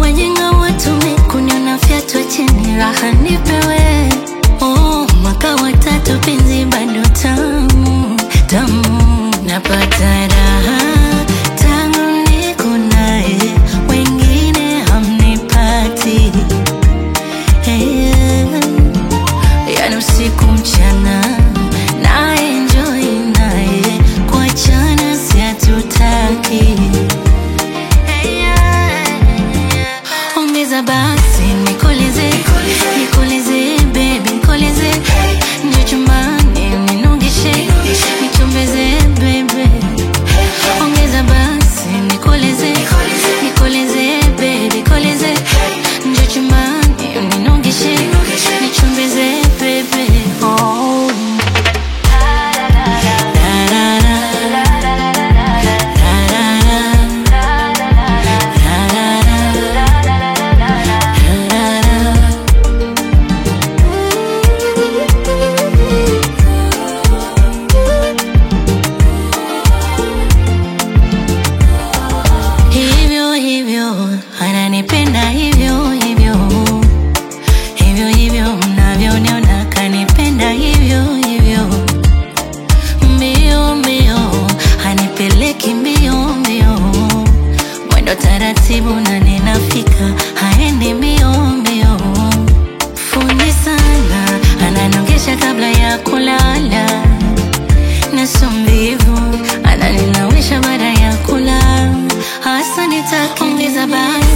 wajinga watu kuniona fyatwa chini raha nipewe. Mwaka wa 3 penzi bado tamu tamu, napata raha tangu niko naye, wengine hamnipati. Yani usiku mchana na enjoy naye, kuachana si hatutaki. Ongeza basi nikoleze, nikoleze baby nikoleze, njoo chumbani ninongeshe, nitumbeze baby. Ongeza basi nikoleze, nikoleze baby nikoleze, njoo chumbani ninongeshe, nitumbeze baby. Oh ananipenda hivyo hivyo, hivyo hivyo mnavyoniona, kanipenda hivyo hivyo. Mbio mbio hanipeleki mbio mbio, mwendo taratibu na ninafika, haendi mbio mbio. Fundi sana ananongesha kabla ya kulala, na sumbivu ananinawisha baada ya kula. Hasa nitaongeza basi